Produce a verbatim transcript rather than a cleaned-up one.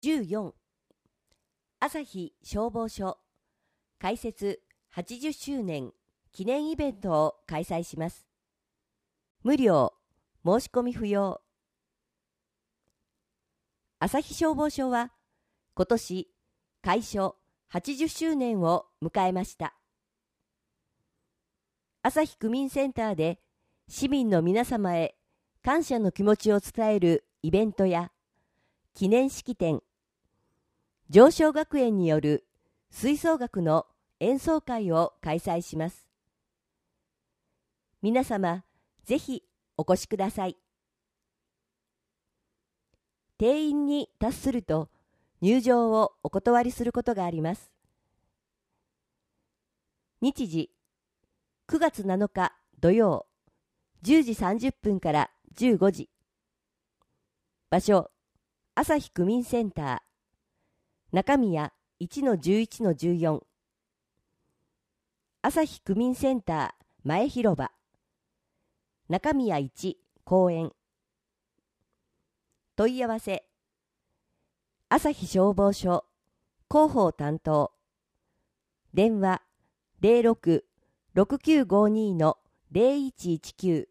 じゅうよん朝日消防署開設はちじゅっしゅうねん記念イベントを開催します。無料、申し込み不要。朝日消防署は今年開所はちじゅっしゅうねんを迎えました。朝日区民センターで市民の皆様へ感謝の気持ちを伝えるイベントや記念式典、常翔学園による吹奏楽の演奏会を開催します。皆様、ぜひお越しください。定員に達すると入場をお断りすることがあります。日時、くがつなのか土曜、じゅうじさんじゅっぷんからじゅうごじ。場所、朝日区民センター、中宮 いちのじゅういちのじゅうよん。朝日区民センター前広場、中宮いち公園。問い合わせ、朝日消防署広報担当、電話 ゼロろく ろくきゅうごに のゼロいちいちきゅう